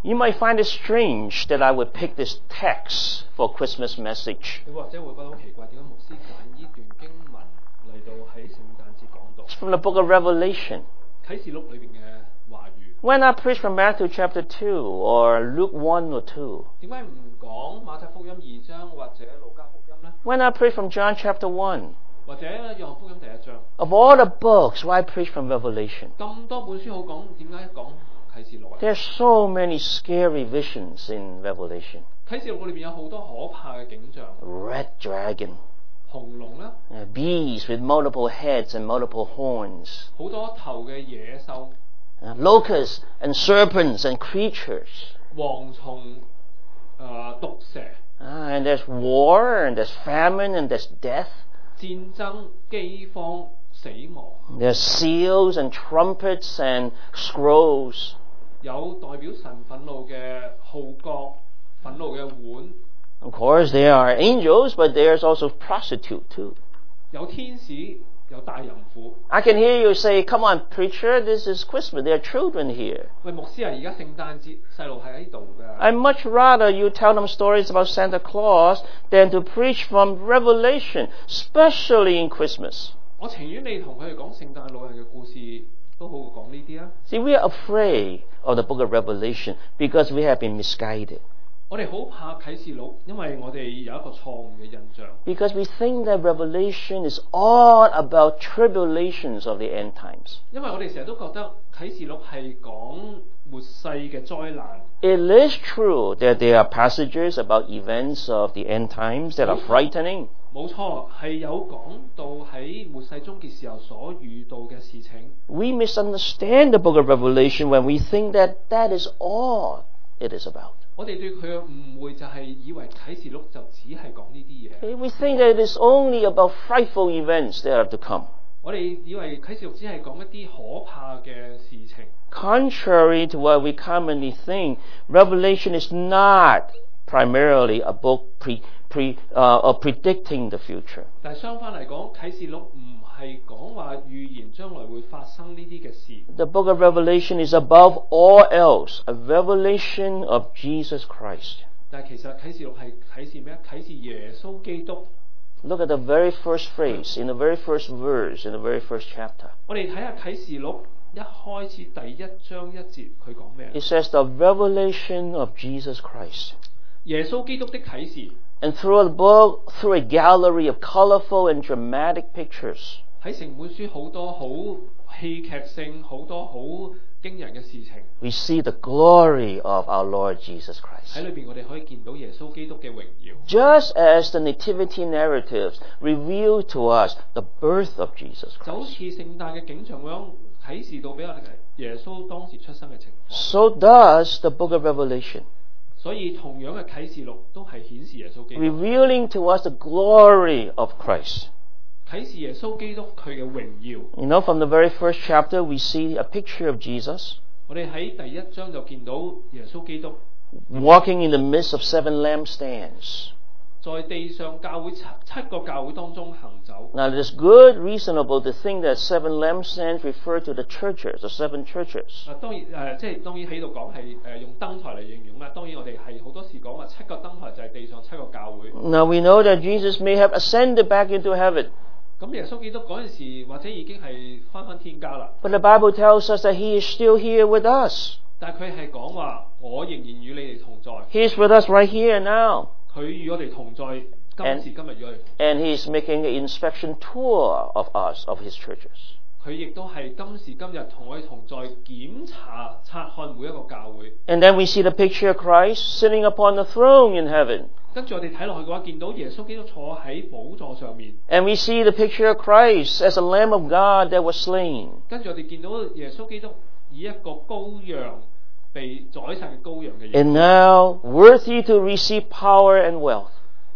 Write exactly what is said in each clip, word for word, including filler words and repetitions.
You might find it strange that I would pick this text for Christmas message. 你或者會覺得好奇怪，點解牧師揀呢段經文嚟到喺聖誕節講道？ It's from the book of Revelation. 啟示錄裏邊嘅話語。 Why not preach from Matthew chapter two or Luke one or two? 點解唔講馬太福音二章或者路加福音呢？ Why not preach from John chapter one? 或者約翰福音第一章？ Of all the books, why preach from Revelation? 咁多本書好講，點解講啟示錄啊？ There's so many scary visions in Revelation. 啟示錄裏邊有好多可怕嘅景象， Red dragon, 紅龍啦， uh, bees with multiple heads and multiple horns, 好多頭嘅野獸， uh, locusts and serpents and creatures. 蝗蟲、誒、毒蛇、 Uh, and there's war, and there's famine, and there's death. 戰爭、饑荒、死亡， There's seals and trumpets and scrolls. 有代表神憤怒嘅號角、憤怒嘅碗， Of course, there are angels, but there's also prostitute too. 有天使，有大淫婦。 I can hear you say, "Come on, preacher, this is Christmas. There are children here." 喂，牧師啊，而家聖誕節細路喺度㗎。 I'd much rather you tell them stories about Santa Claus than to preach from Revelation, especially in Christmas. 我情願你同佢哋講聖誕老人嘅故事，都好過講呢啲啊。 See, we are afraid of the book of Revelation because we have been misguided. 我哋好怕啟示錄，因為我哋有一個錯誤嘅印象。 Because we think that Revelation is all about tribulations of the end times. 因為我哋成日都覺得啟示錄係講末世嘅災難。 It is true that there are passages about events of the end times that are frightening. 冇錯，係有講到喺末世終結時候所遇到嘅事情。 We misunderstand the book of Revelation when we think that that is all it is about. 我哋對佢嘅誤會就係以為啟示錄就只係講呢啲嘢。 We think that it is only about frightful events that are to come. 我哋以為啟示錄只係講一啲可怕嘅事情。 Contrary to what we commonly think, Revelation is not primarily a book pre, pre, uh, of predicting the future. 但係相反嚟講，啟示錄唔係講話預言將來會發生呢啲嘅事。 The book of Revelation is above all else a revelation of Jesus Christ. 但係其實啟示錄係啟示咩？啟示耶穌基督。 Look at the very first phrase, in the very first verse, in the very first chapter. 我哋睇下啟示錄一開始第一章一節，佢講咩？ It says the revelation of Jesus Christ. 耶穌基督的啟示。 And through the book, through a gallery of colorful and dramatic pictures, 喺成本書好多好戲劇性、好多好驚人嘅事情。 we see the glory of our Lord Jesus 喺 Christ. 裏邊，我哋可以見到耶穌基督嘅榮耀。 Just as the nativity narratives reveal to us the birth of Jesus 就好 Christ, 似聖誕嘅景象咁樣啟示到俾我哋耶穌當時出生嘅情況。 so does the book of Revelation, 所以同樣嘅啟示錄都係顯示耶穌基督， revealing to us the glory of Christ. 啟示耶穌基督佢嘅榮耀。 You know, from the very first chapter, we see a picture of Jesus 我哋喺第一章就見到耶穌基督 walking in the midst of seven lampstands. 在地上教會七七個教會當中行走。 Now, it is good, reasonable to think that seven lampstands refer to the churches, the seven churches. 啊，當然誒、呃，即係當然喺度講係誒用燈台嚟形容啦。當然我哋係好多時講話七個燈台就係地上七個教會。 Now, we know that Jesus may have ascended back into heaven, 咁耶穌基督嗰陣時或者已經係翻返天家啦， but the Bible tells us that He is still here with us. 但係佢係講話我仍然與你哋同在， He is with us right here and now. 佢與我哋同在，今時今日與我哋， And He is making an inspection tour of us, of His churches. 佢亦都係今時今日同我哋同在，檢查察看每一個教會。 And then we see the picture of Christ sitting upon the throne in heaven. 跟住我哋睇落去嘅話，見到耶穌基督坐喺寶座上面。 And we see the picture of Christ as a Lamb of God that was slain. 跟住我哋見到耶穌基督以一個羔羊被宰殺嘅羔羊嘅形 And now worthy to receive power and wealth.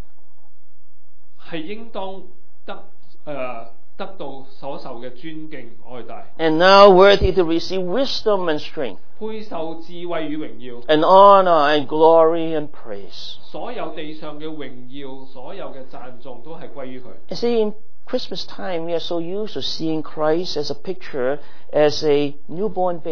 係應當得誒、呃、得到所受嘅尊敬愛戴， And now worthy to receive wisdom and strength, 配受智慧與榮耀。 and honor and glory and praise. 所有地上嘅榮耀，所有嘅讚頌都係歸於佢。 You see, in Christmas time, we are so used to seeing Christ as a picture, as a newborn babe.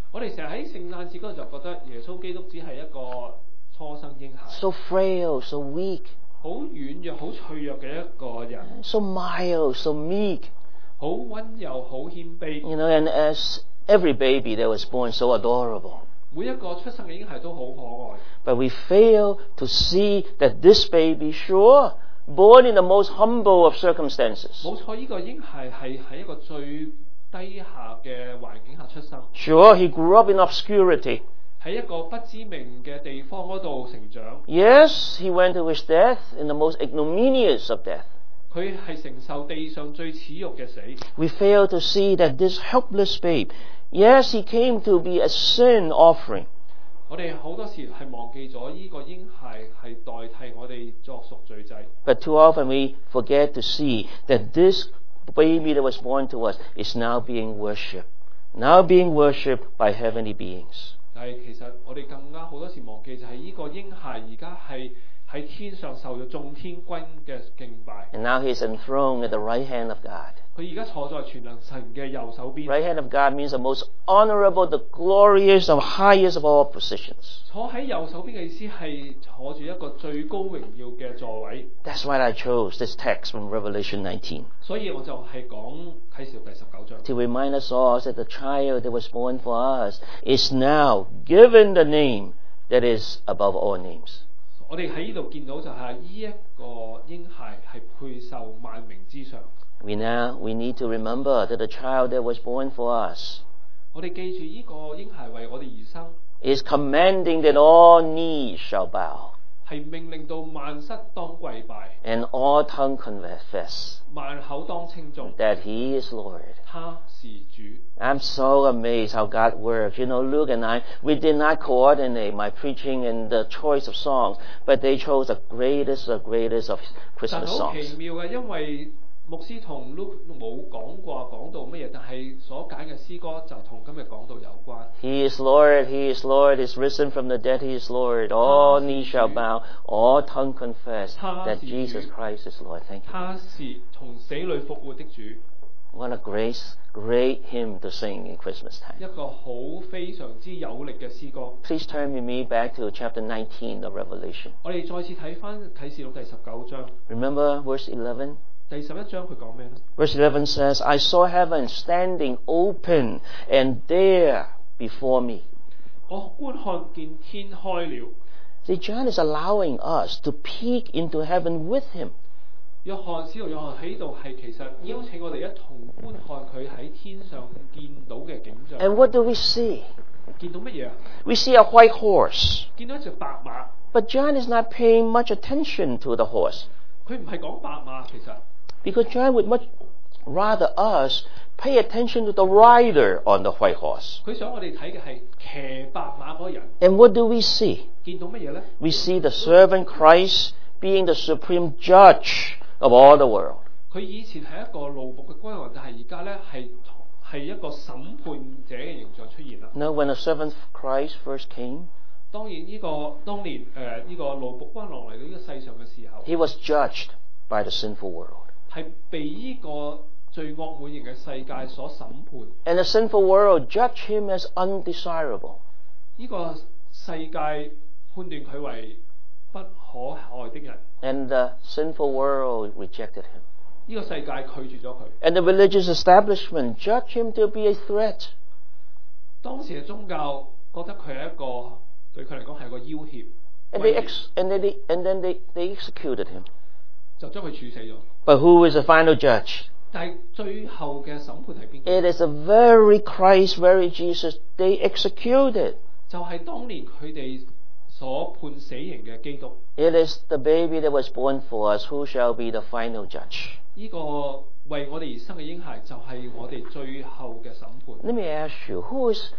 我哋成日喺聖誕節嗰度就覺得耶穌基督只係一個初生嬰孩， so frail, so weak, 好軟弱、好脆弱嘅一個人， so mild, so meek. 好溫柔、好謙卑。 You know, and as every baby that was born so adorable. 每一個出生嘅嬰孩都好可愛， But we fail to see that this baby, sure, born in the most humble of circumstances. 冇錯，呢、個嬰孩係喺一個最低下嘅環境下出生， Sure, he grew up in obscurity. 喺一個不知名嘅地方嗰度成長。 Yes, he went to his death in the most ignominious of death. 佢係承受地上最恥辱嘅死。 We fail to see that this helpless babe, yes, he came to be a sin offering. 我哋好多時係忘記咗呢個嬰孩係代替我哋作贖罪祭， But too often we forget to see that this baby that was born to us is now being worshipped. Now being worshipped by heavenly beings. 但係其實我哋更加好多時忘記就係呢個嬰孩而家係喺天上受咗眾天軍嘅敬拜。 And now he is enthroned at the right hand of God. 佢而家坐在全能神嘅右手邊。 Right hand of God means the most honorable, the glorious, the highest of all positions. 坐喺右手邊嘅意思係坐住一個最高榮耀嘅座位。 That's why I chose this text from Revelation nineteen. 所以我就係講啟示錄第十九章， To remind us all that the child that was born for us is now given the name that is above all names. 我哋喺呢度見到就係呢一個嬰孩係配受萬名之上。 We now we need to remember that the child that was born for us 我哋記住呢個嬰孩為我哋而生， is commanding that all knees shall bow 係命令到萬膝當跪拜， and all tongue confess 萬口當稱頌， that he is Lord. 他是主。 I'm so amazed how God works. You know, Luke and I, we did not coordinate my preaching and the choice of songs, but they chose the greatest, the greatest of 但 Christmas 好奇 songs. 妙嘅，因為牧師同 Luke 冇講過講到乜嘢，但係所揀嘅詩歌就同今日講到有關。 He is Lord, He is Lord, He is risen from the dead, He is Lord. All knees shall bow, all tongue confess that Jesus Christ is Lord. Thank you. 他是從死裏復活的主， What a grace, great hymn to sing in Christmas 一 time. 個好非常之有力嘅詩歌。 Please turn with me back to chapter nineteen of Revelation. 我哋再次睇翻啟示錄第十九章， Remember verse eleven? 第十一章佢講咩呢？ Verse eleven says, I saw heaven standing open, and there before me. 我觀看見天開了。 See, John is allowing us to peek into heaven with him. 約翰使徒約翰喺度係其實邀請我哋一同觀看佢喺天上見到嘅景象。 And what do we see? 見到乜嘢啊？ We see a white horse. 見到一隻白馬。 But John is not paying much attention to the horse, 佢唔係講白馬，其實 because John would much rather us pay attention to the rider on the white horse. 佢想我哋睇嘅係騎白馬嗰個人。 And what do we see? 見到乜嘢呢？ We see the servant Christ being the supreme judge of all the world. 佢以前係一個奴僕嘅君王，但係而家咧係係一個審判者嘅形象出現啦。 Now, when the servant Christ first came, 當然呢、這個當年誒呢、呃這個奴僕君王嚟到呢個世上嘅時候， he was judged by the sinful world. 係被呢個罪惡滿盈嘅世界所審判。 And the sinful world judged him as undesirable. 呢個世界判斷佢為不可愛的人。 And the sinful world rejected him. 呢個世界拒絕咗佢。 And the religious establishment judged him to be a threat. 當時嘅宗教覺得佢係一個對佢嚟講係一個要挾， And they ex- and then they and then they, they executed him. 就將佢處死咗。 But who is the final judge? 但係最後嘅審判係邊個？ It is the very Christ, very Jesus they executed. 就係當年佢哋所判死刑嘅基督。 It is the baby that was born for us who shall be the final judge. 呢個為我哋而生嘅嬰孩就係我哋最後嘅審判。 Let me ask you, who is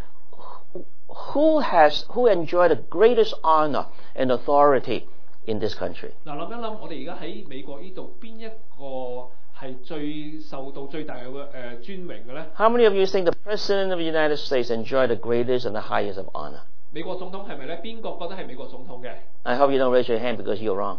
who has who enjoyed the greatest honor and authority in this country? 嗱，諗一諗，我哋而家喺美國呢度邊一個係最受到最大嘅誒、呃、尊榮嘅咧？ How many of you think the President of the United States enjoyed the greatest and the highest of honor? 美國總統係咪咧？邊個覺得係美國總統嘅？ I hope you don't raise your hand because you're wrong.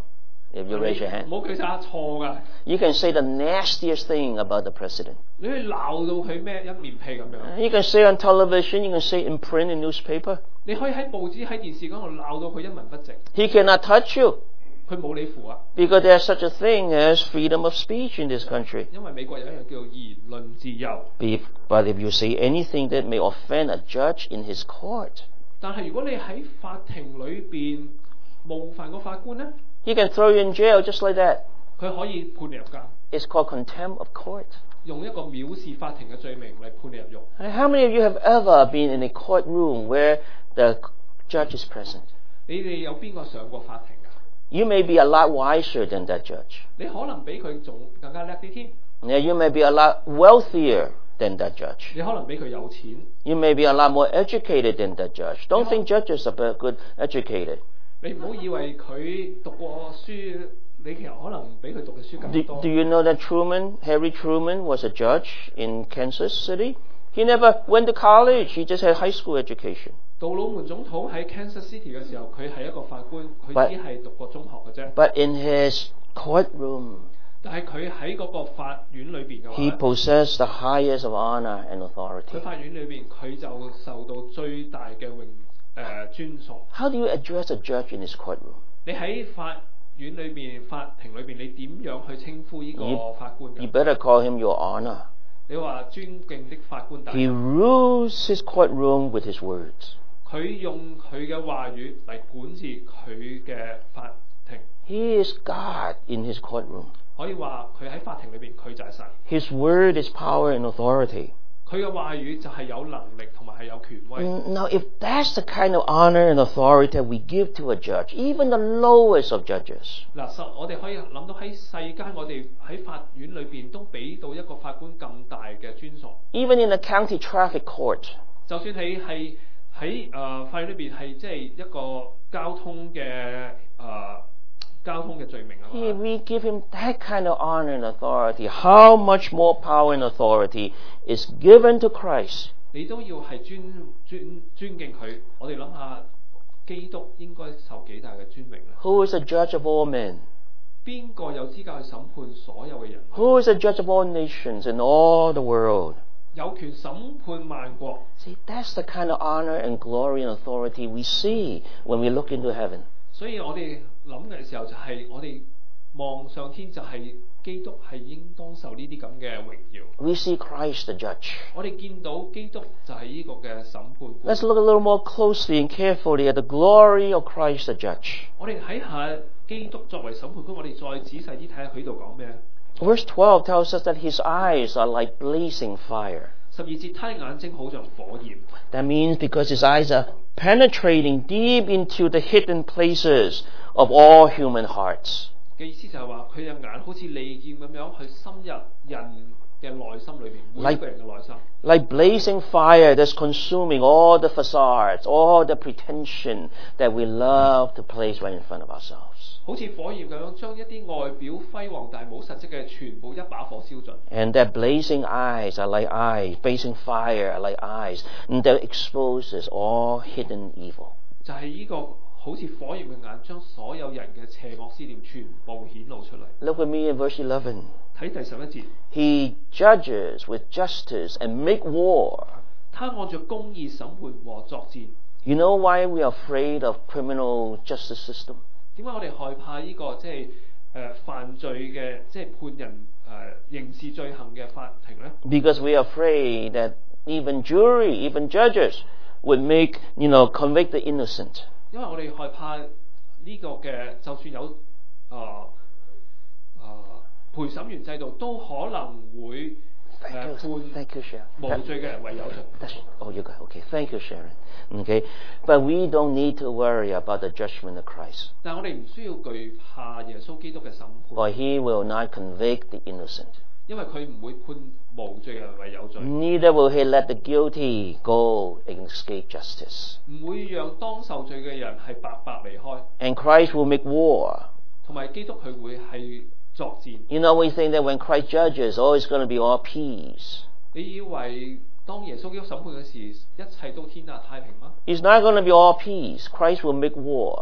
if you raise your 唔 hand. 好舉手錯㗎， You can say the nastiest thing about the president. 你可以鬧到佢咩一面屁咁樣， You can say on television, you can say in print and newspaper. 你可以喺報紙喺電視嗰度鬧到佢一文不值， He cannot touch you 佢冇你符啊， because there's such a thing as freedom of speech in this country. 因為美國有一樣叫做言論自由。 Be- But if you say anything that may offend a judge in his court, 但係如果你喺法庭裏邊冒犯個法官咧， he can throw you in jail just like that. 佢可以判你入監， It's called contempt of court. 用一個藐視法庭嘅罪名嚟判你入獄。 And how many of you have ever been in a courtroom where the judge is present? 你哋有邊個上過法庭㗎？ You may be a lot wiser than that judge. 你可能比佢仲更加叻啲添， Now, you may be a lot wealthier than that judge. 你可能比佢有錢， You may be a lot more educated than that judge. Don't think judges are very good educated. 你唔好以為佢讀過書，你其實可能比佢讀嘅書更 Do, 多 do。you know that Truman, Harry Truman, was a judge in Kansas City? He never went to college. He just had high school education. 杜魯門總統喺 Kansas City 嘅時候，佢係一個法官，佢 But- 只係讀過中學嘅啫。 But in his courtroom, 但係佢喺嗰個法院裏邊嘅 he 話， possessed the highest of honor and 佢 authority. 法院裏邊佢就受到最大嘅榮誒、呃尊崇。 How do you address a judge in his courtroom? 你喺法院裏邊、法庭裏邊，你點樣去稱呼呢個 You- 法官 You 㗎？ better call him your honor. 你話尊敬的法官大 He 人， rules his courtroom with his words. 佢用佢嘅話語嚟管治佢嘅法庭。 He is God in his courtroom. 可以話佢喺法庭裏邊，佢就係神。 His word is power and authority. 佢嘅話語就係有能力同埋係有權威。 Now, if that's the kind of honor and authority that we give to a judge, even the lowest of judges, 嗱，實我哋可以諗到喺世間，我哋喺法院裏邊都俾到一個法官咁大嘅尊崇。 even in a county traffic court, 就算你係喺誒法院裏邊係即係一個交通嘅誒、呃、交通嘅罪名啊 if 嘛， we give him that kind of honor and authority, how much more power and authority is given to Christ? 你都要係尊尊尊敬佢。我哋諗下，基督應該受幾大嘅尊榮咧？ Who is the judge of all men? 邊個有資格去審判所有嘅人？ Who is the judge of all nations in all the world? 有權審判萬國。 See, that's the kind of honor and glory and authority we see when we look into heaven. 所以我哋諗嘅時候就係我哋望上天，就係基督係應當受呢啲咁嘅榮耀。 We see Christ the judge. 我哋見到基督就係呢個嘅審判官。 Let's look a little more closely and carefully at the glory of Christ the judge. 我哋睇下基督作為審判官，我哋再仔細啲睇下佢度講咩。 Verse twelve tells us that his eyes are like blazing fire. 十二節，他的眼睛好像火焰。 That means because his eyes are penetrating deep into the hidden places of all human hearts. 嘅意思就係話佢嘅眼好似利劍咁樣去深入人嘅內心裏邊，每一個人嘅內心。 Like blazing fire that's consuming all the facades, all the pretension that we love to place right in front of ourselves. 好似火焰咁樣，將一啲外表輝煌但係冇實質嘅，全部一把火燒盡。 And that blazing eyes are like eyes, blazing fire are like eyes, and that exposes all hidden evil. 就係呢個好似火焰嘅眼，將所有人嘅邪惡思念全部顯露出嚟。 Look with me in verse eleven. 睇第十一節， He judges with justice and make war. 他按照公義審判和作戰。 You know why we are afraid of criminal justice system? 點解我哋害怕呢、這個即係誒犯罪嘅即係判人誒、呃、刑事罪行嘅法庭咧？ Because we are afraid that even jury, even judges would make, you know, convict the innocent. 因為我哋害怕呢個嘅，就算有誒誒、呃呃、陪審員制度，都可能會誒、呃、 Thank 判 you, thank you, Sharon. 無罪嘅人為有罪。 That's, oh, you got okay. Thank you, Sharon. Okay, but we don't need to worry about the judgment of Christ, 但係我哋唔需要懼怕耶穌基督嘅審判， for He will not convict the innocent. 因為佢唔會判無罪嘅人為有罪， Neither will He let the guilty go and escape justice. 唔會讓當受罪嘅人係白白離開， And Christ will make war. 同埋基督佢會係作戰。 You know, we think that when Christ judges, oh, it's going to be all peace. 你以為當耶穌基督審判嘅時，一切都天下太平嗎？ It's not going to be all peace. Christ will make war.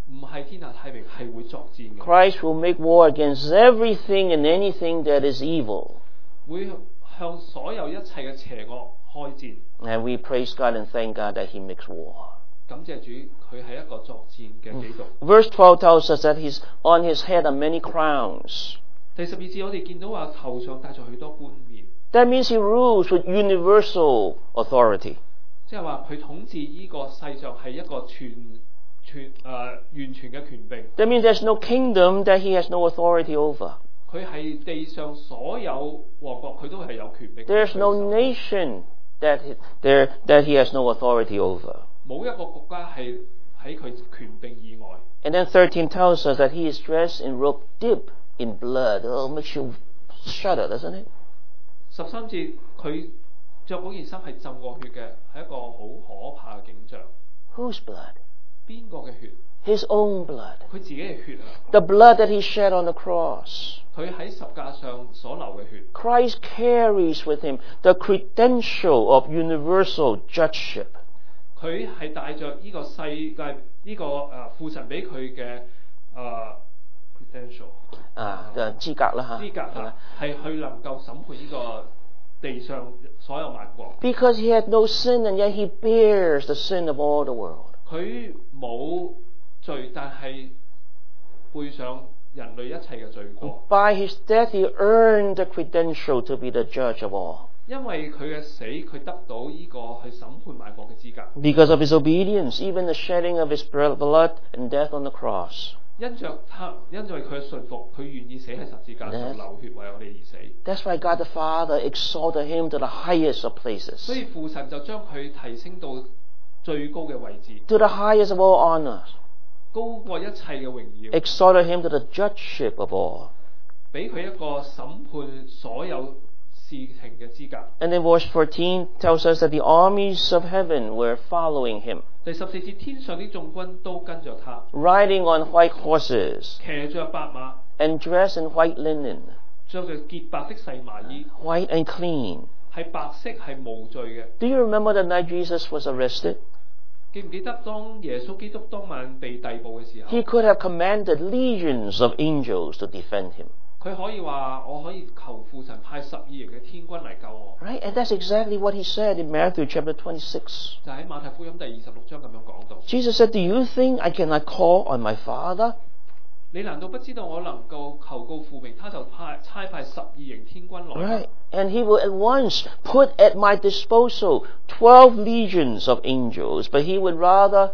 唔係天下太平，係會作戰嘅。 Christ will make war against everything and anything that is evil. 會向所有一切嘅邪惡開戰。 And we praise God and thank God that He makes war. 感謝主，佢係一個作戰嘅基督。 Verse twelve tells us that He's on His head are many crowns. 第十二節我哋見到話頭上戴咗許多冠冕， That means He rules with universal authority. 即係話佢統治呢個世上係一個全全誒、呃、完全嘅權柄。 That means there's no kingdom that He has no authority over. 佢係地上所有王國，佢都係有權柄。 There's no nation that he, there that He has no authority over. 冇一個國家係喺佢權柄以外。 And then thirteen tells us that He is dressed in robe dipped in blood. Oh, makes you shudder, doesn't it? 十三節佢着嗰件衫係浸過血嘅，係一個好可怕嘅景象。 Whose blood? 邊個嘅血？ His own blood. 佢自己嘅血啊！ The blood that He shed on the cross. 佢喺十架上所流嘅血。 Christ carries with Him the credential of universal judgeship. 佢係帶着呢個世界呢、這個誒、呃、父神俾佢嘅誒 credential 啊嘅資格啦嚇， 資格嚇係去能夠審判呢個地上所有萬國。 Because He had no sin and yet He bears the sin of all the world. 佢冇罪，但係背上人類一切嘅罪過。 By His death He earned the credential to be the judge of all. 因為佢嘅死，佢得到呢個去審判萬國嘅資格。 Because of His obedience, even the shedding of His blood and death on the cross. 因着他，因為佢嘅信服，佢願意死喺十字架上流血為我哋而死。 That's why God the Father exalted Him to the highest of places. 所以父神就將佢提升到最高嘅位置， To the highest of all honors. 高過一切嘅榮耀， Exalted Him to the judgeship of all. 俾佢一個審判所有事情嘅資格。 And then verse fourteen tells us that the armies of heaven were following Him, 第十四節，天上啲眾軍都跟着他， riding on white horses 騎着白馬， and dressed in white linen, 着着潔白的細麻衣， white and clean. 係白色係無罪嘅。 Do you remember the night Jesus was arrested? 記唔記得當耶穌基督當晚被逮捕嘅時候， He could have commanded legions of angels to defend Him. 佢可以話：我可以求父神派十二營嘅天軍嚟救我。 Right? And that's exactly what He said in Matthew chapter twenty-six. 就喺馬太福音第二十六章咁樣講到。 Jesus said, Do you think I cannot call on my Father? 你難道不知道我能夠求告父名，他就派差派十二營天軍來？ Right. And He will at once put at my disposal twelve legions of angels, but He would rather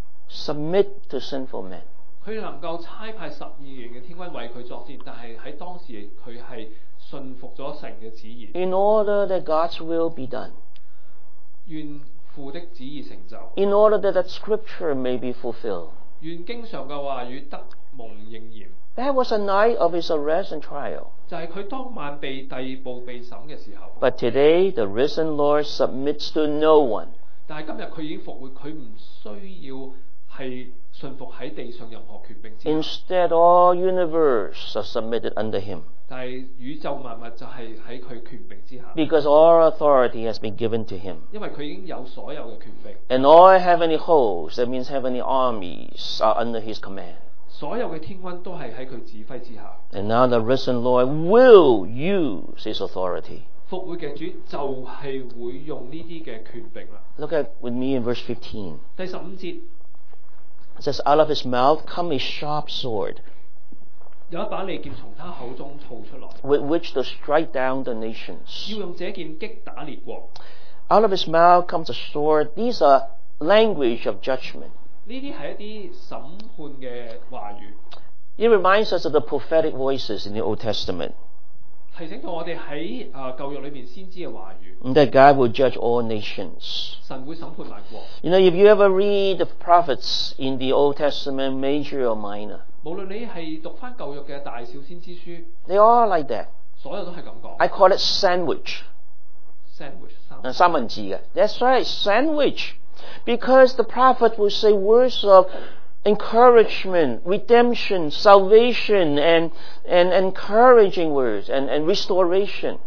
submit to sinful men. 佢能夠差派十二營嘅天軍為佢作戰，但係喺當時佢係信服咗神嘅旨意。 In order that God's will be done. 願父的旨意成就。 In order that that scripture may be fulfilled. 願經上嘅話語得蒙應驗。 That was a night of His arrest and trial. 就係佢當晚被逮捕被審嘅時候。 But today, the risen Lord submits to no one. 但係今日佢已經復活，佢唔需要係信服喺地上任何權柄之下。 Instead, all universe are submitted under Him. 但係宇宙萬物就係喺佢權柄之下。 Because all authority has been given to Him. 因為佢已經有所有嘅權柄。 And all heavenly hosts, that means heavenly armies, are under His command. 所有嘅天軍都係喺佢指揮之下。 And now the risen Lord will use His authority. 復活嘅主就係會用呢啲嘅權柄啦。 Look at with me in verse fifteen. 第十五節 It says, Out of His mouth come a sharp sword, 有一把利劍從他口中吐出來， with which to strike down the nations. 要用這劍擊打列國。 Out of His mouth comes a sword. These are language of judgment. 呢啲係一啲審判嘅話語， It reminds us of the prophetic voices in the Old Testament. 提醒到我哋喺啊舊約裏面先知嘅話語。 That God will judge all nations. 神會審判萬國。 You know, if you ever read the prophets in the Old Testament, major or minor, 無論你係讀翻舊約嘅大小先知書， they all like that. 所有都係咁講。 I call it sandwich. sandwich 三 Uh, 三文治嘅. That's right, sandwich. Because the prophet will say words of encouragement, redemption, salvation, and, and encouraging words, and, and restoration.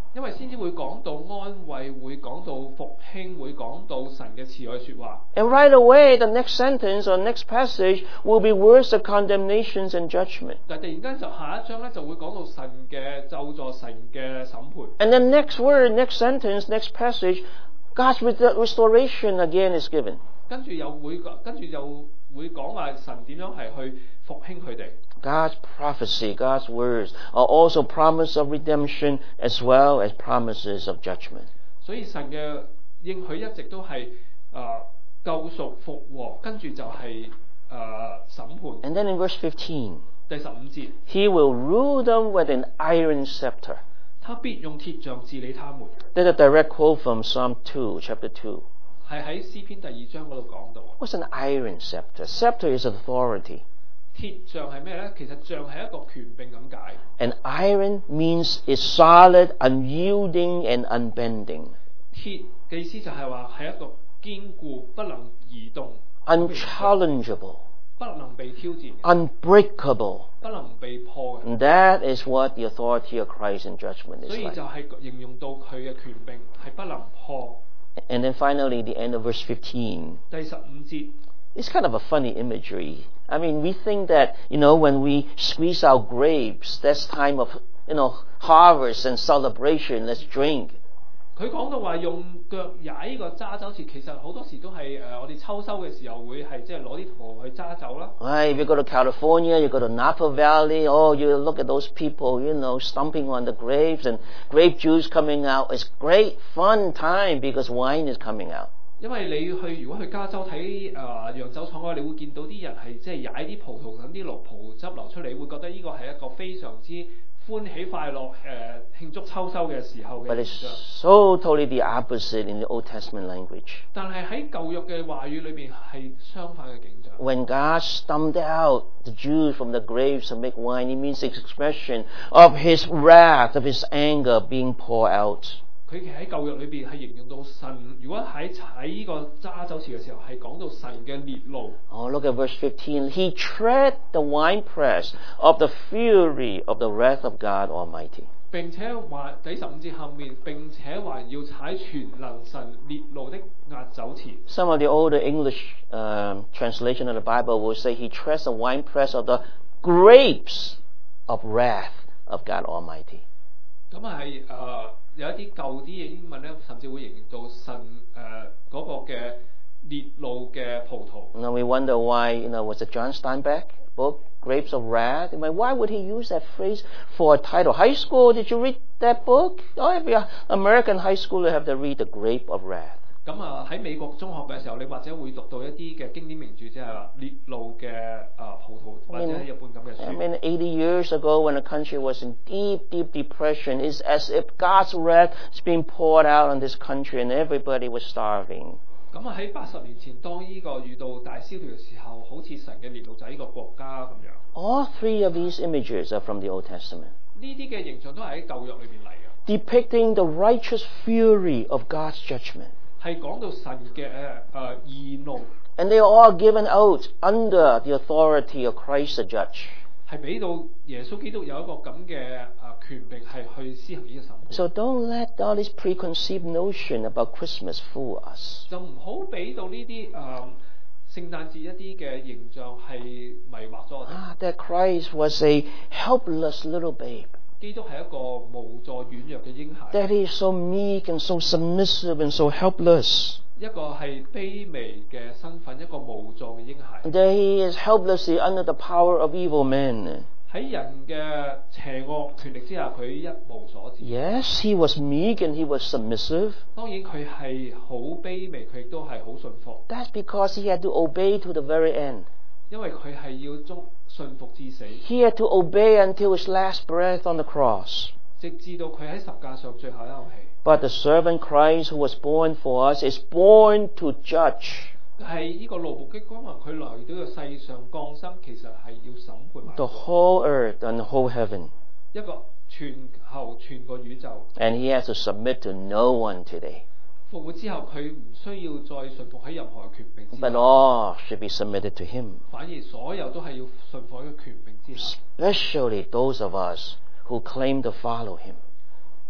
因為先至會講到安慰，會講到復興，會講到神嘅慈愛說話。 And right away, the next sentence or next passage will be words of condemnations and judgment. 但係突然間就下一章咧就會講到神嘅咒詛、神嘅審判。 And then next word, next sentence, next passage, God's restoration again is given. 跟住又會跟住又會講話神點樣係去復興佢哋。 God's prophecy, God's words are also promise of redemption as well as promises of judgment. 所以神嘅應許一直都係誒、呃、救贖復和，跟住就係、是、誒、呃、審判。 And then in verse fifteen, 第十五節， He will rule them with an iron scepter. 他必用鐵杖治理他們。 That's a direct quote from Psalm two, chapter two. 係喺詩篇第二章嗰度講到。 What's an iron scepter? Scepter is authority. 鐵杖係咩咧？其實杖係一個權柄咁解。 And iron means it's solid, unyielding, and unbending. 鐵嘅意思就係話係一個堅固、不能移動、 Unchallengeable, 不能被挑戰、 unbreakable. 不能被破嘅。 And that is what the authority of Christ in judgment 所 is 以 like. 就係形容到佢嘅權柄係不能破。 And then finally, the end of verse fifteen. 第十五節。 It's kind of a funny imagery. I mean, we think that, you know, when we squeeze out grapes, that's time of, you know, harvest and celebration, let's drink. 佢講到話用腳踩個揸酒匙，其實好多時都係誒、呃、我哋秋收嘅時候會係即係攞啲葡萄去揸酒啦。 Right, if you go to California, you go to Napa Valley, oh, you look at those people, you know, stomping on the grapes and grape juice coming out. It's great, fun time because wine is coming out. 因為你去如果去加州睇誒洋酒廠嘅話，你會見到啲人係即係踩啲葡萄等啲落葡汁流出嚟，會覺得呢個係一個非常之歡喜快樂誒、呃、慶祝秋收嘅時候嘅 But 形 it's 象。 so totally the opposite in the Old Testament language. 但係喺舊約嘅話語裏邊係相反嘅景象。 When God stumped out the juice from the grapes to make wine, it means the expression of His wrath, of His anger being poured out. 佢其實喺舊約裏邊係形容到神，如果喺踩呢個揸酒匙嘅時候，係講到神嘅烈怒。 Oh, look at verse fifteen. He tread the winepress of the fury of the wrath of God Almighty. 並且還第十五節後面，並且還要踩全能神烈怒的壓酒匙。 Some of the older English um, translation of the Bible will say he treads the winepress of the grapes of wrath of God Almighty. 咁係誒有一啲舊啲嘅英文咧，甚至會形容到神誒嗰、呃那個嘅烈怒嘅葡萄。 Now we wonder why, you know, was it John Steinbeck book, Grapes of Wrath? I mean, why would he use that phrase for a title? High school, did you read that book? Oh, every American high schooler have to read The Grape of Wrath. 咁啊喺美國中學嘅時候，你或者會讀到一啲嘅經典名著，即係話烈怒嘅啊葡萄，或者係一本咁嘅 I 書。 mean, eighty years ago when the country was in deep, deep depression, it's as if God's wrath is being poured out on this country and everybody was starving. 咁啊喺八十年前，當呢個遇到大蕭條嘅時候，好似神嘅烈怒就喺呢個國家咁樣。 All three of these images are from the Old Testament, 呢啲嘅形象都係喺舊約裏邊嚟嘅， depicting the righteous fury of God's judgment. 係講到神嘅誒誒義怒， And they are all given out under the authority of Christ the judge. 係俾到耶穌基督有一個咁嘅誒權柄係去施行呢個審判。 So don't let all this preconceived notion about Christmas fool us. 就唔好俾到呢啲誒聖誕節一啲嘅形象係迷惑咗我哋。 Ah, that Christ was a helpless little babe. 基督係一個無助軟弱嘅嬰孩， That he is so meek and so submissive and so helpless. 一個係卑微嘅身份，一個無助嘅嬰孩。 That he is helplessly under the power of evil men. 喺人嘅邪惡權力之下，佢一無所知。 Yes, he was meek and he was submissive. 當然佢係好卑微，佢亦都係好順服， That's because he had to obey to the very end. 因為佢係要忠順服至死， He had to obey until his last breath on the cross. 直至到佢喺十架上最後一口氣。 But the servant Christ who was born for us is born to judge. 係呢個路僕嘅君王，佢來到個世上降生，其實係要審判埋 The whole earth and the whole heaven. 一個全後全個宇宙。 And he has to submit to no one today. 復活之後，佢唔需要再順服喺任何嘅權柄之 But 下， all should be submitted to him. 反而所有都係要順服喺個權柄之下。 Especially those of us who claim to follow him.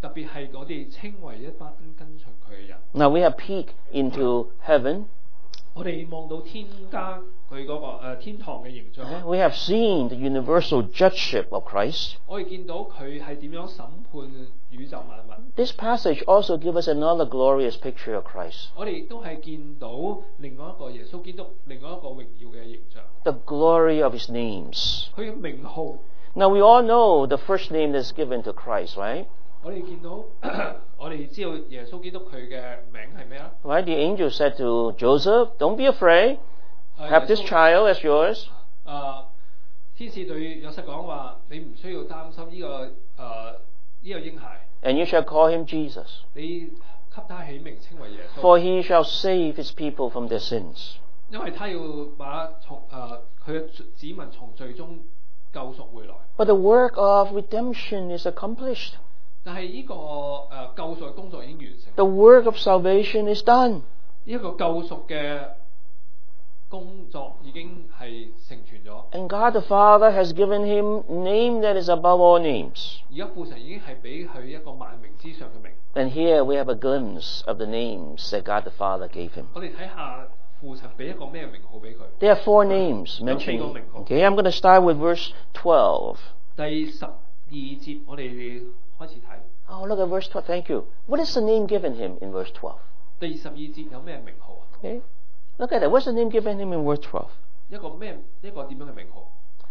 特別係我哋稱為一班跟隨佢嘅人。 Now we have peeked into heaven. 我哋望到天家佢嗰、那個、呃、天堂嘅形象。 We have seen the universal judgeship of Christ. 我哋見到佢係點樣審判宇宙萬物。 This passage also gives us another glorious picture of Christ. 我哋亦都係見到另外一個耶穌基督，另外一個榮耀嘅形象。 The glory of his names. 佢嘅名號。 Now we all know the first name that's given to Christ, right? 我哋見到我哋知道耶穌基督佢嘅名係咩啊？ Right? The angel said to Joseph, "Don't be afraid. Have this child as yours." 啊，天使對約瑟講話：你唔需要擔心呢、這個誒呢、呃這個嬰孩。 And you shall call him Jesus, 你給他起名稱為耶穌。 for he shall save his people from their sins. 因為他要把從誒佢嘅子民從罪中救贖回來。 But the work of redemption is accomplished. 但係呢、這個誒、呃、救贖嘅工作已經完成。 The work of salvation is done. 呢一個救贖嘅工作已經係成全咗。 And God the Father has given him a name that is above all names. 而家父神已經係俾佢一個萬名之上嘅名。 And here we have a glimpse of the names that God the Father gave him. 我哋睇下父神俾一個咩名號俾佢。 There are four names mentioned. Okay, I'm going to start with verse twelve. 第十二節我哋開始睇。 Oh, look at verse twelve. Thank you. What is the name given him in verse twelve? 第十二節有咩名號啊？ Okay, look at it. What's the name given him in verse twelve? 一個咩一個點樣嘅名號？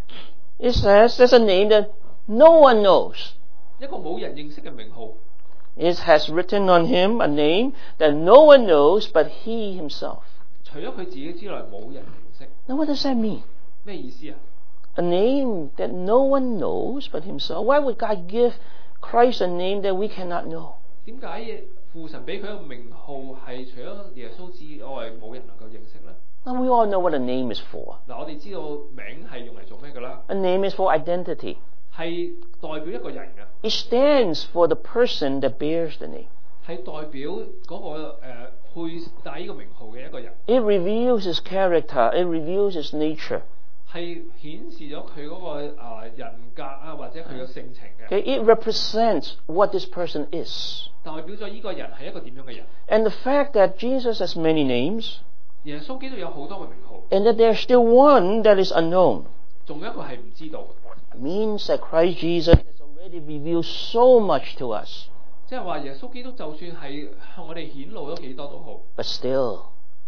It says there's a name that no one knows. 一個冇人認識嘅名號。 It has written on him a name that no one knows but he himself. 除咗佢自己之外，冇人認識。 Now what does that mean? 咩意思啊？ A name that no one knows but himself. Why would God give Christ a name that we cannot know? 點解父神俾佢一個名號係除咗耶穌之外冇人能夠認識咧？ Now we all know what a name is for. 嗱，我哋知道名係用嚟做咩㗎啦？ A name is for identity. 係代表一個人嘅。 It stands for the person that bears the name. 係代表嗰、那個誒、呃、佩戴呢個名號嘅一個人。 It reveals his character. It reveals his nature. 係顯示咗佢嗰個啊人格啊或者佢嘅性情嘅。 Okay? It represents what this person is. 代表咗呢個人係一個點樣嘅人。 And the fact that Jesus has many names, 耶穌基督有好多個名號， and that there's still one that is unknown, 仲有一個係唔知道嘅。 means that Christ Jesus has already revealed so much to us. 即係話耶穌基督就算係向我哋顯露咗幾多都好， But still,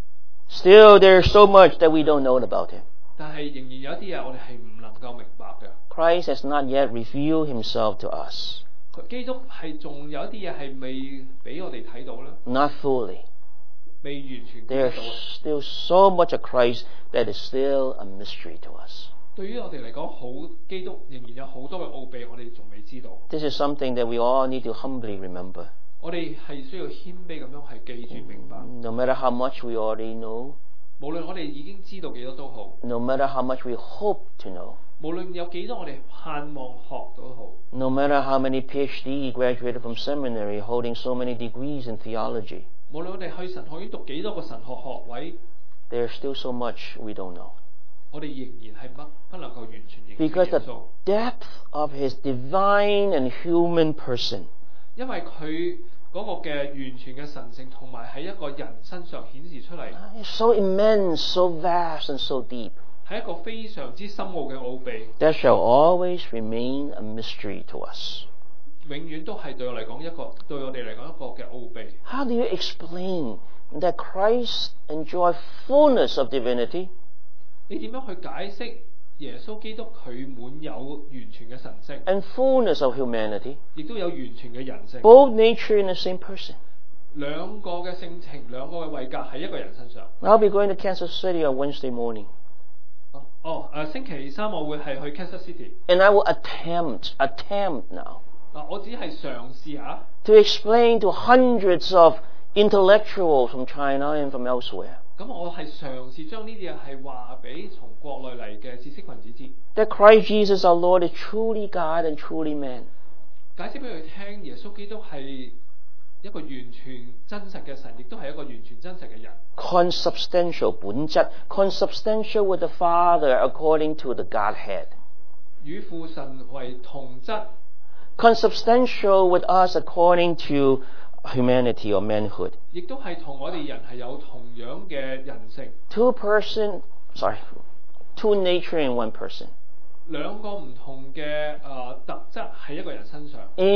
still there's so much that we don't know about him. 但係仍然有一啲嘢我哋係唔能夠明白嘅。 Christ has not yet revealed himself to us. 基督係仲有一啲嘢係未俾我哋睇到咧， Not fully. 未完全見 There's 到。 still so much of Christ that is still a mystery to us. 對於我哋嚟講，好基督仍然有好多嘅奧秘，我哋仲未知道。 This is something that we all need to humbly remember. 我哋係需要謙卑咁樣係記住明白。 No matter how much we already know, 無論我哋已經知道幾多都好， no matter how much we hope to know, 無論有幾多我哋盼望學都好， no matter how many PhD graduated from seminary holding so many degrees in theology, 無論我哋去神學院讀幾多個神學學位， there's still so much we don't know. 我哋仍然係不不能夠完全認識 Because 耶 the 穌， depth of his divine and human person 因為佢嗰個嘅完全嘅神性，同埋喺一個人身上顯示出嚟， is so immense, so vast, and so deep, 係一個非常之深奧嘅奧秘， that shall always remain a mystery to us. 永遠都係對我嚟講一個對我哋嚟講一個嘅奧秘。 How do you explain that Christ enjoyed fullness of divinity, 你點樣去解釋耶穌基督佢滿有完全嘅神性， and fullness of humanity, 亦都有完全嘅人性， both nature in the same person? 兩個嘅性情，兩個嘅位格喺一個人身上。 I'll be going to Kansas City on Wednesday morning, 哦，誒、星期三我會係去 Kansas City， and I will attempt, attempt now, 嗱，我只係嘗試下 to explain to hundreds of intellectuals from China and from elsewhere 咁我係嘗試將呢啲嘢係話俾從國內嚟嘅知識分子知， that Christ Jesus our Lord is truly God and truly man. 解釋俾佢聽，耶穌基督係一個完全真實嘅神，亦都係一個完全真實嘅人。 Consubstantial, 本質, consubstantial with the Father according to the Godhead. 與父神為同質， consubstantial with us according to humanity or manhood. 亦都係同我哋人係有同樣嘅人性。 Two person, sorry, two nature in one person. 兩個唔同嘅誒、呃、特質喺一個人身上。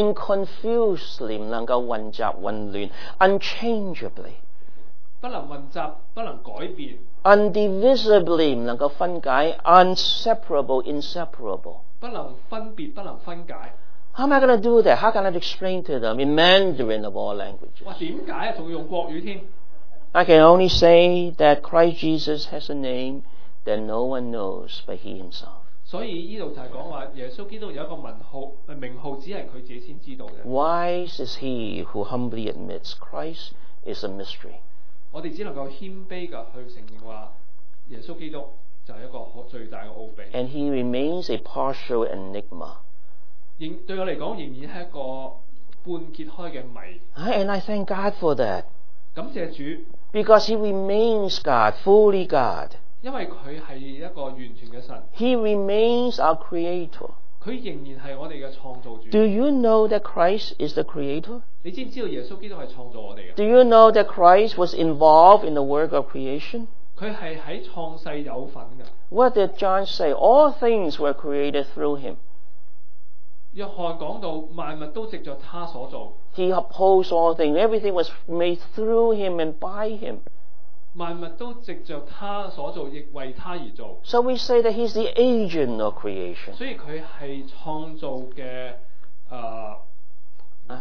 Inconfusedly 唔能夠混雜混亂 unchangeably 不能混雜，不能改變。 Undivisibly 唔能夠分解 unseparable inseparable 不能分別，不能分解。 How am I going to do that? How can I explain to them in Mandarin of all languages? 哇，點解啊？仲要用國語添？ I can only say that Christ Jesus has a name that no one knows but He Himself. 所以呢度就係講話耶穌基督有一個名號，名號只係佢自己先知道嘅。 Wise is he who humbly admits Christ is a mystery. 我哋只能夠謙卑嘅去承認話，耶穌基督就係一個最大嘅奧秘。 And He remains a partial enigma. 仍對我嚟講，仍然係一個半揭開嘅謎。 And I thank God for that. 感謝主。 Because He remains God, fully God. 因為佢係一個完全嘅神。 He remains our Creator. 佢仍然係我哋嘅創造主。 Do you know that Christ is the Creator? 你知唔知道耶穌基督係創造我哋嘅 Do you know that Christ was involved in the work of creation? 佢係喺創世有份嘅。 What did John say? All things were created through Him. 約翰講到萬物都藉着他所做。 He upholds all things. Everything was made through Him and by Him. 萬物都藉着他所做，亦為他而做。 So we say that He's the agent of creation. 所以佢係創造嘅誒。 Uh,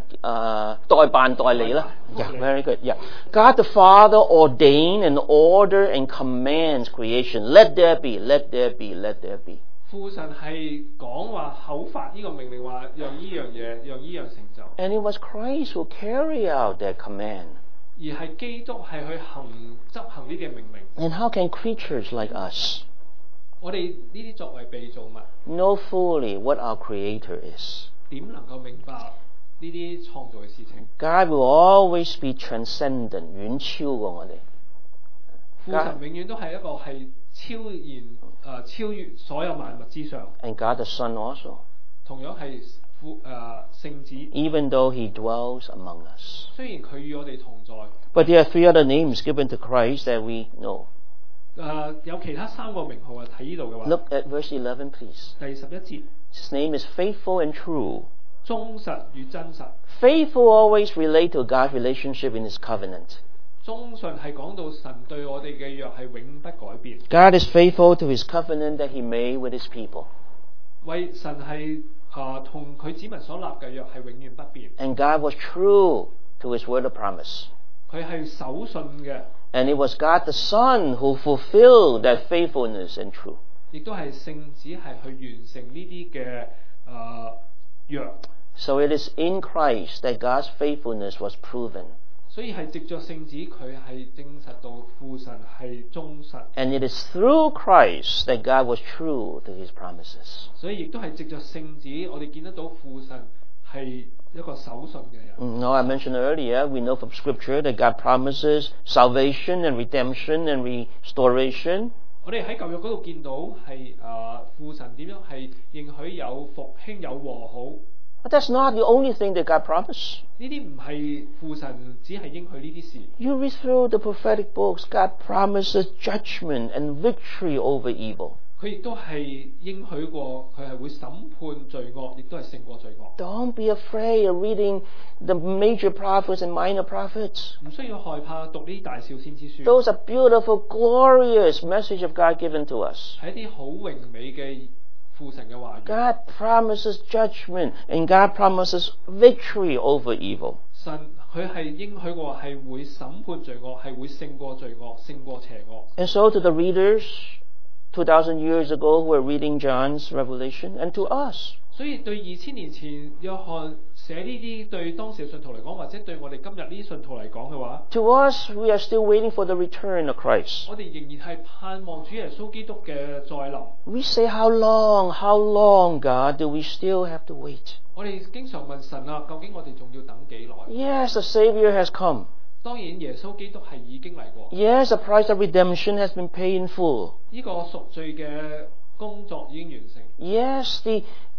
uh, 代辦代理啦。Yeah, very good. Yeah. God the Father ordained and order and commands creation. Let there be, let there be, let there be. 父神係講話口發呢個命令，話讓呢樣嘢，讓呢樣成就。 And it was Christ who carried out that command. 而係基督係去行執行呢啲嘅命令。 And how can creatures like us 我哋呢啲作為被造物 know fully what our Creator is? 點能夠明白呢啲創造嘅事情？ God will always be transcendent, 遠超過我哋。 父神永遠都係一個係超然誒、呃、超越所有萬物之上。 And God the Son also. 同樣係父誒聖子。 Even though He dwells among us. 雖然佢與我哋同在。 But there are three other names given to Christ that we know. 誒、呃、有其他三個名號啊，睇呢度嘅話。 Look at verse eleven, please. 第十一節。 His name is faithful and true. 忠實與真實。 Faithful always relate to God's relationship in His covenant. 忠信係講到神對我哋嘅約係永不改變。 God is faithful to His covenant that He made with His people. 為神係誒同佢子民所立嘅約係永遠不變。 And God was true to His word of promise. 佢係守信嘅。 And it was God the Son who fulfilled that faithfulness and truth. 亦都係聖子係去完成呢啲嘅誒約。 So it is in Christ that God's faithfulness was proven. 所以係藉着聖子，佢係證實到父神係忠實。 And it is through Christ that God was true to His promises. 所以亦都係藉着聖子，我哋見得到父神係一個守信嘅人。 Now I mentioned earlier, we know from Scripture that God promises salvation and redemption and restoration. 我哋喺舊約嗰度見到係誒父神點樣係應許有復興有和好。 But that's not the only thing that God promised. 呢啲唔係父神只係應許呢啲事。 You read through the prophetic books, God promises judgment and victory over evil. 佢亦都係應許過，佢係會審判罪惡，亦都係勝過罪惡。 Don't be afraid of reading the major prophets and minor prophets. 唔需要害怕讀呢啲大小先知書。 Those are beautiful, glorious message of God given to us. 係一啲好榮美嘅父神嘅話語。 God promises judgment and God promises victory over evil. 神佢係應許過係會審判罪惡，係會勝過罪惡，勝過邪惡。 And so to the readers two thousand years ago who were reading John's Revelation, and to us, 所以對二千年前約翰寫呢啲對當時嘅信徒嚟講，或者對我哋今日呢啲信徒嚟講嘅話， to us we are still waiting for the return of Christ. 我哋仍然係盼望主耶穌基督嘅再臨。 We say, how long, how long, God, do we still have to wait? 我哋經常問神啊，究竟我哋仲要等幾耐？ Yes, the Savior has come. 當然耶穌基督係已經嚟過。 Yes, the price of redemption has been paid in full. 呢個贖罪嘅工作已經完成。 Yes, the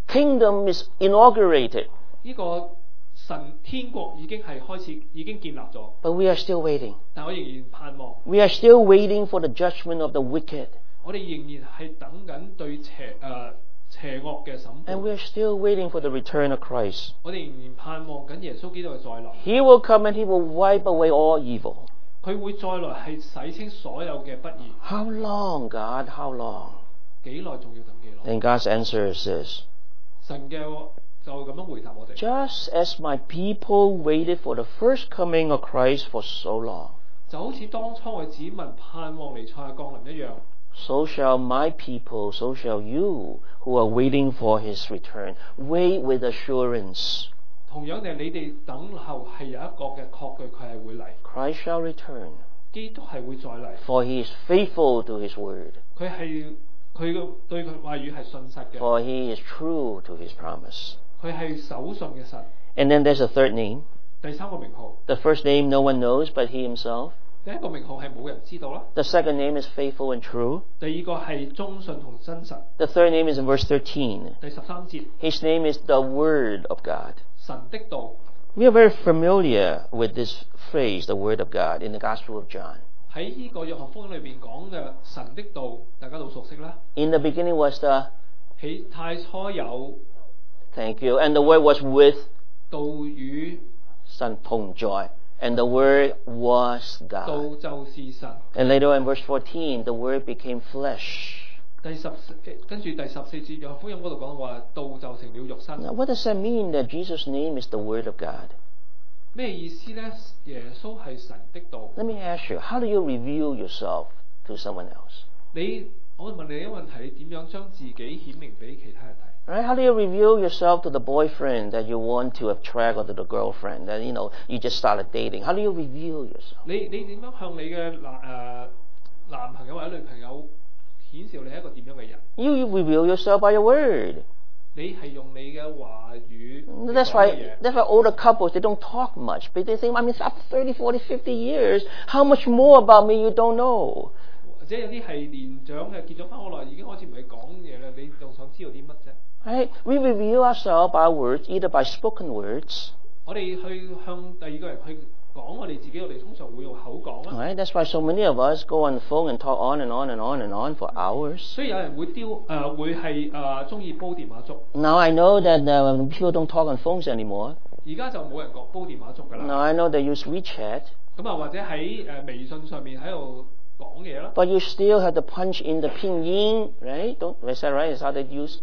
kingdom is inaugurated, 呢個神天國已經係開始，已經建立咗。 but we are still waiting. 但我仍然盼望， We are still waiting for the judgment of the wicked. 我哋仍然係等緊對邪誒、呃、邪惡嘅審 And 判。 we are still waiting for the return of Christ. 我哋仍然盼望緊耶穌基督嘅再臨。 He will come and he will wipe away all evil. 佢會再來係洗清所有嘅不義。 How long, God? How long? 幾耐仲要等幾耐？ And God's answer is this. 神嘅就咁樣回答我哋。 Just as my people waited for the first coming of Christ for so long, 就好似當初嘅子民盼望彌賽亞降臨一樣， so shall my people, so shall you, who are waiting for his return, wait with assurance. 同樣地，你哋等候係有一個嘅確據，佢係會嚟。 Christ shall return, 基督係會再嚟， for he is faithful to his word, 佢係佢嘅對佢話語係信實嘅， for he is true to his promise. 佢係守信嘅神。 And then there's a third name. 第三個名號， The first name no one knows but he himself. 第一個名號係冇人知道啦。 The second name is faithful and true. 第二個係忠信同真實。 The third name is in verse thirteen. 第十三節， His name is the Word of God. 神的道。 We are very familiar with this phrase, the Word of God, in the Gospel of John. 喺呢個約翰福音裏邊講嘅神的道，大家都熟悉啦。 In the beginning was the, 喺太初有 thank you, and the Word was with 道與 Son Tong Joy, and the Word was 道 God. 就是神。 And later in verse fourteen, the Word became flesh. 第十跟住第十四節約翰福音嗰度講話，道就成了肉身。 Now, what does that mean that Jesus' name is the Word of God? 咩意思呢？耶穌係神的道。 Let me ask you, how do you reveal yourself to someone else? 你我問你一個問題，你點樣將自己顯明俾其他人睇？ Right? How do you reveal yourself to the boyfriend that you want to attract, or to the girlfriend that you know you just started dating? How do you reveal yourself? 你你點樣向你嘅男誒男朋友或者女朋友顯示你係一個點樣嘅人？ You, you reveal yourself by your word. 你係用你嘅話語 That's 講嘅 why 嘢。 that's why older couples they don't talk much, but they think, I mean, after thirty, forty, fifty years, how much more about me you don't know? 或者有啲係年長嘅結咗婚好耐，已經開始唔係講嘢啦，你仲想知道啲乜啫？ Right? We reveal ourselves by our words, either by spoken words. 我哋去向第二個人去講我哋自己，我哋通常會用口講啦。 Right? That's why so many of us go on the phone and talk on and on and on and on for hours. 所以有人會丟誒、呃、會係誒中意煲電話粥。 Now I know that uh, people don't talk on phones anymore. 而家就冇人講煲電話粥㗎啦。 Now I know they use WeChat. 咁啊，或者喺誒、呃、微信上面喺度講嘢啦。 But you still have to punch in the pinyin, right? Don't is that right? Is how they use?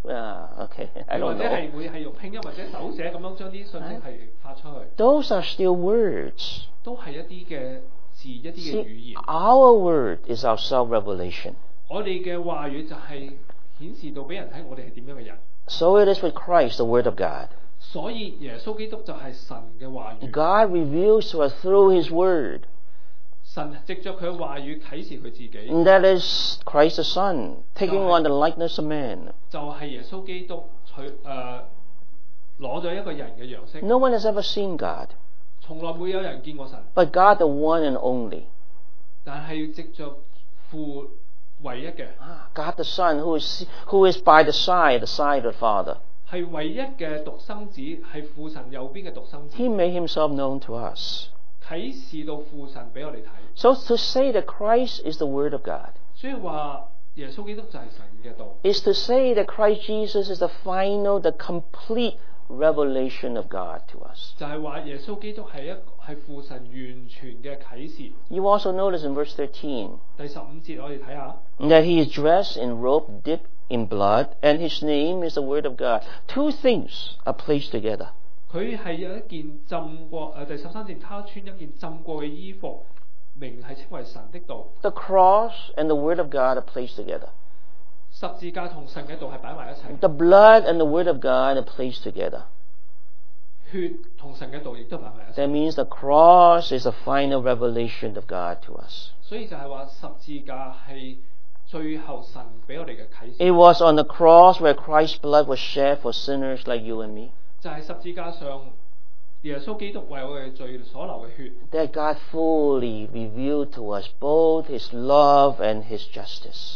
Uh, okay, I 或 don't 者 know. 係會係用拼音或者手寫咁樣將啲信息係發出去， Those are still words. 都係一啲嘅字，一啲嘅語 See, 言。 our word is our self-revelation. 我哋嘅話語就係顯示到俾人睇我哋係點樣嘅人。 So it is with Christ, the Word of God. 所以耶穌基督就係神嘅話語。 God reveals to us through His Word. 神藉着佢嘅話語啟示佢自己， And that is Christ the Son, taking on the likeness of man. 就係耶穌基督取誒攞咗一個人嘅樣式。 No one has ever seen God, 從來冇有人見過神， but God the one and only. 但係藉着父唯一嘅， Ah, God the Son, who is, who is by the side, the side of the Father. 係唯一嘅獨生子，係父神右邊嘅獨生子， He made Himself known to us. 啟示到父神俾我哋睇。 So to say that Christ is the Word of God 所以話耶穌基督就係神嘅道， is to say that Christ Jesus is the final, the complete revelation of God to us. 就係話耶穌基督係一係父神完全嘅啟示。 You also notice in verse thirteen 第十五節我哋睇下， that He is dressed in robe dipped in blood, and His name is the Word of God. Two things are placed together. 佢係有一件浸過誒第十三節，他穿一件浸過嘅衣服，名係稱為神的道。 The cross and the Word of God are placed together. 十字架同神嘅道係擺埋一齊， The blood and the Word of God are placed together. 血同神嘅道亦都擺埋一齊。 That means the cross is the final revelation of God to us. 所以就係話十字架係最後神俾我哋嘅啟示。 It was on the cross where Christ's blood was shed for sinners like you and me, 就係十字架上耶穌基督為我哋罪所流嘅血， that God fully revealed to us both His love and His justice.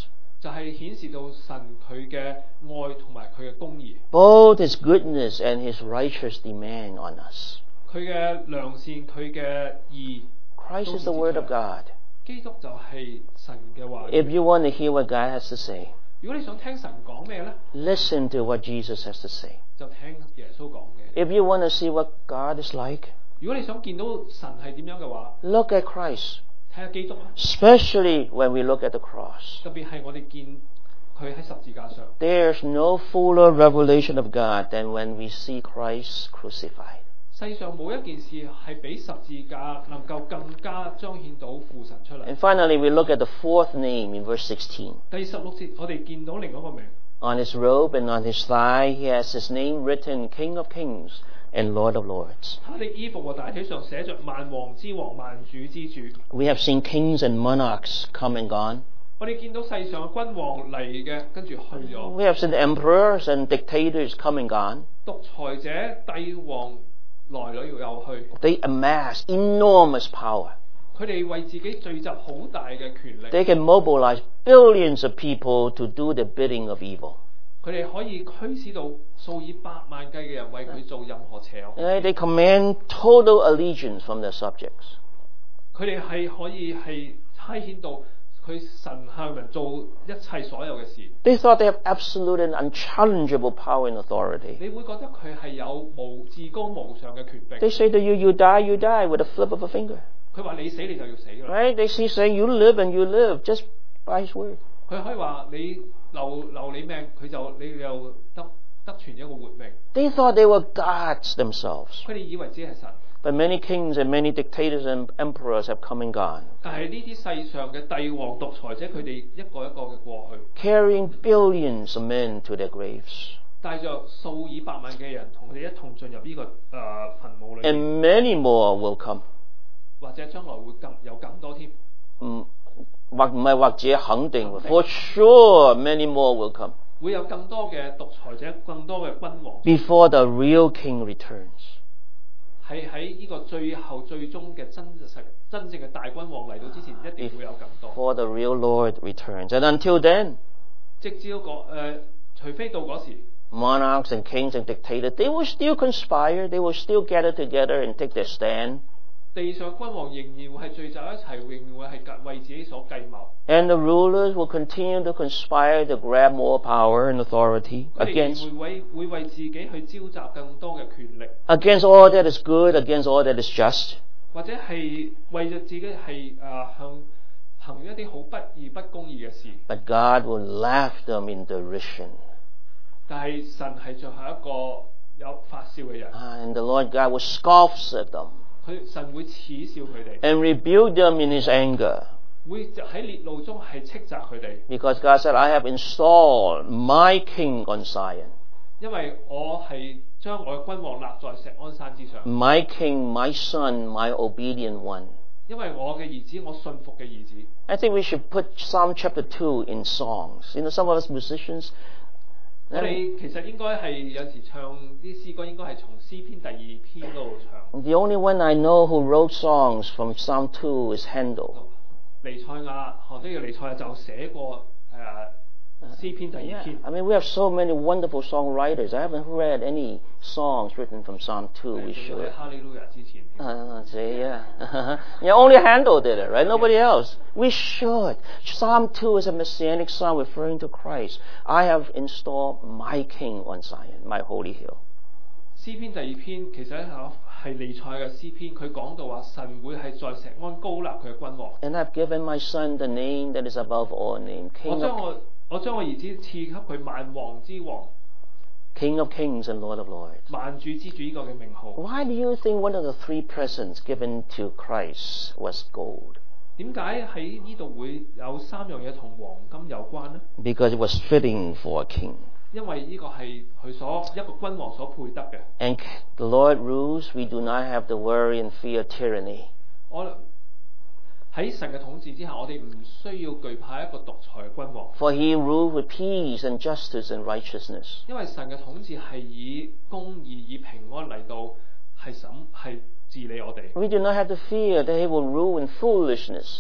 就係顯示到神佢嘅愛同埋佢嘅公義， both His goodness and His righteous demand on us. 佢嘅良善，佢嘅義。 Christ is the Word of God. 基督就係神嘅話語。 If you want to hear what God has to say, 如果你想聽神講咩咧， listen to what Jesus has to say. 就聽耶穌講嘅。 If you want to see what God is like, 如果你想見到神係點樣嘅話， look at Christ, 睇下基督啊， especially when we look at the cross. 特別係我哋見佢喺十字架上。 There's no fuller revelation of God than when we see Christ crucified. 世上冇一件事係比十字架能夠更加彰顯到父神出嚟。 And finally, we look at the fourth name in verse sixteen. 第十六節，我哋見到另一個名， On his robe and on his thigh, he has his name written, King of Kings and Lord of Lords. 他的衣服和大腿上寫着萬王之王、萬主之主。 We have seen kings and monarchs come and gone. 我哋見到世上嘅君王嚟嘅，跟住去咗； We have seen emperors and dictators come and gone. 獨裁者、帝王來了又去。 They amass enormous power. 佢哋為自己聚集好大嘅權力， They can mobilize billions of people to do the bidding of evil. 佢哋可以驅使到數以百萬計嘅人為佢做任何邪惡。 And they command total allegiance from their subjects. 佢哋係可以係差遣到佢神向人做一切所有嘅事。 They thought they have absolute and unchallengeable power and authority. 你會覺得佢係有無至高無上嘅權柄。 They say to you, you die, you die with a flip of a finger. 佢話你死你就要死㗎啦。 Right? They see saying you live and you live just by his word. 佢可以話你留留你命，佢就你又得得傳一個活命。 They thought they were gods themselves. 佢哋以為自己係神， But many kings and many dictators and emperors have come and gone, 但係呢啲世上嘅帝王獨裁者，佢哋一個一個嘅過去， carrying billions of men to their graves. 帶着數以百萬嘅人同佢哋一同進入呢、這個誒、呃、墳墓裏面， And many more will come. 或者將來會更有更多添。 Mm, 或唔係或者肯定 For sure, many more will come 會有更多嘅獨裁者，更多嘅君王， before the real king returns. 係喺呢個最後最終嘅真實真正嘅大君王嚟到之前，一定會有更多。 Before the real Lord returns. And until then, 直至到嗰誒，除非到嗰時， monarchs and kings and dictators, they will still conspire, they will still gather together and take their stand. 地上君王仍然會係聚集一齊，仍然會係為自己所計謀。 And the rulers will continue to conspire to grab more power and authority 佢哋 against, 會為會為自己去召集更多嘅權力， against all that is good, against all that is just. 或者係為咗自己係誒、呃、向行一啲好不義不公義嘅事。 But God will laugh them in derision. 但係神係最後一個有發笑嘅人， Ah, and the Lord God will scoff at them 佢神會恥笑佢哋， and rebuke them in his anger. 會喺烈怒中係斥責佢哋， Because God said, I have installed my king on Zion. 因為我係將我嘅君王立在錫安山之上， My king, my son, my obedient one. 因為我嘅兒子，我信服嘅兒子。 I think we should put Psalm chapter two in songs. You know, some of us musicians, 我哋其實應該係有時唱啲詩歌，應該係從詩篇第二篇嗰度唱。 the only one I know who wrote songs from Psalm two is Handel. 尼賽亞，韓德嘅尼賽亞就寫過誒、呃、詩篇第二 Yeah, 篇。 I mean, we have so many wonderful songwriters. I haven't read any songs written from Psalm two. We 喺 should. 哈利路亞之前， Uh, see, yeah. yeah, only Handel did it, right? Nobody else. We should. Psalm two is a messianic psalm referring to Christ. I have installed my king on Zion, my holy hill. 詩篇第二篇其實係尼賽嘅詩篇，佢講到話神會係在錫安高立佢嘅君王。 And I've given my son the name that is above all names, 我 King 將 of, 我我將我兒子賜給佢萬王之王、 King of kings and Lord of lords. 萬主之主呢個嘅名號。 Why do you think one of the three presents given to Christ was gold? 點解喺呢度會有三樣嘢同黃金有關呢？ Because it was fitting for a king. 因為呢個係佢所一個君王所配得嘅。 And the Lord rules, we do not have to worry and fear tyranny. 我喺神嘅統治之下，我哋唔需要懼怕一個獨裁嘅君王， For he ruled with peace and justice and righteousness. 因為神嘅統治係以公義、以平安嚟到係審係治理我哋。 We do not have to fear that he will rule in foolishness.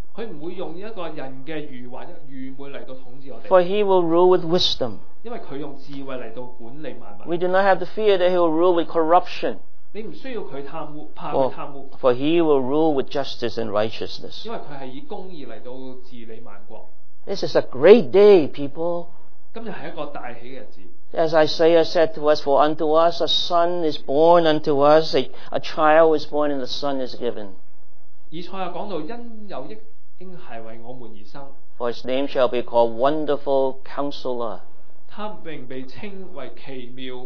佢唔會用一個人嘅愚幻、愚昧嚟到統治我哋。 For he will rule with wisdom. 因為佢用智慧嚟到管理萬物。 We do not have to fear that he will rule with corruption. 你唔需要佢貪污，怕佢 For, 貪污， for he will rule with justice and righteousness. 因為佢係以公義嚟到治理萬國。 This is a great day, people. 今日係一個大喜嘅日子。 As Isaiah said to us, for unto us a son is born, unto us a, a child is born, and the son is given. 以賽亞講到因有一嬰孩為我們而生， For his name shall be called Wonderful Counselor, 他並被稱為奇妙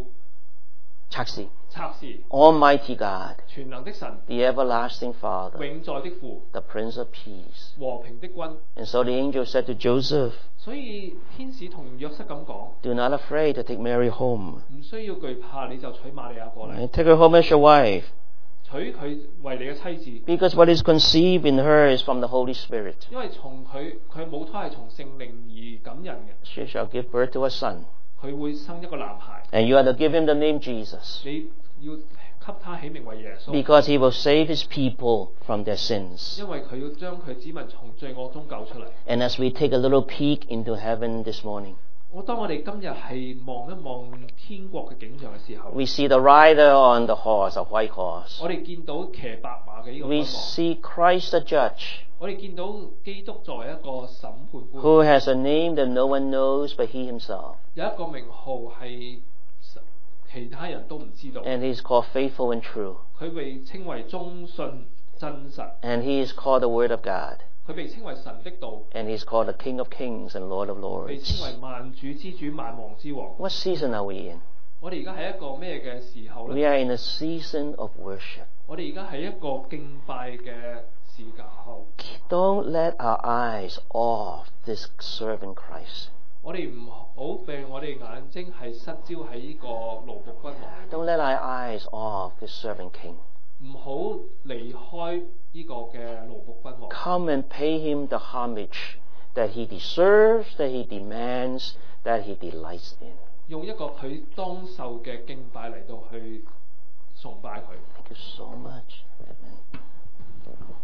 Chaksi, 策士、 Almighty God, 全能的神、 the everlasting Father, 永在的父、 the Prince of Peace. 和平的君。 And so the angel said to Joseph, 所以天使同約瑟咁講， do not afraid to take Mary home. 唔需要懼怕，你就娶瑪利亞過嚟， And take her home as your wife, 娶佢為你嘅妻子。 because what is conceived in her is from the Holy Spirit. 因為從佢佢母胎係從聖靈而感人嘅， She shall give birth to a son, 佢會生一個男孩， and you are to give him the name Jesus, 你要給他起名為耶穌， because he will save his people from their sins. 因為佢要將佢子民從罪惡中救出嚟。 And as we take a little peek into heaven this morning, 我當我哋今日係望一望天國嘅景象嘅時候， we see the rider on the horse, a white horse. 我哋見到騎白馬嘅呢個 We 君王， see Christ the judge, 我哋見到基督作為一個審判官， who has a name that no one knows but he himself. 有一個名號係其他人都唔知道， And he is called faithful and true. 佢被稱為忠信真實， And he is called the Word of God. 佢被稱為神的道， And he is called the King of Kings and Lord of 被 Lords. 稱為萬主之主、萬王之王。 What season are we in? 我哋而家係一個咩嘅時候 We 呢？ are in a season of worship. 我哋而家係一個敬拜嘅時候， Don't let our eyes off this servant Christ. 我哋唔好俾我哋眼睛係失焦喺呢個奴僕君王， Don't let our eyes off this servant King. 唔好離開呢個嘅奴僕君王。 Come and pay him the homage that he deserves, that he demands, that he delights in. 用一個佢當受嘅敬拜嚟到去崇拜佢。 Thank you so much. Amen.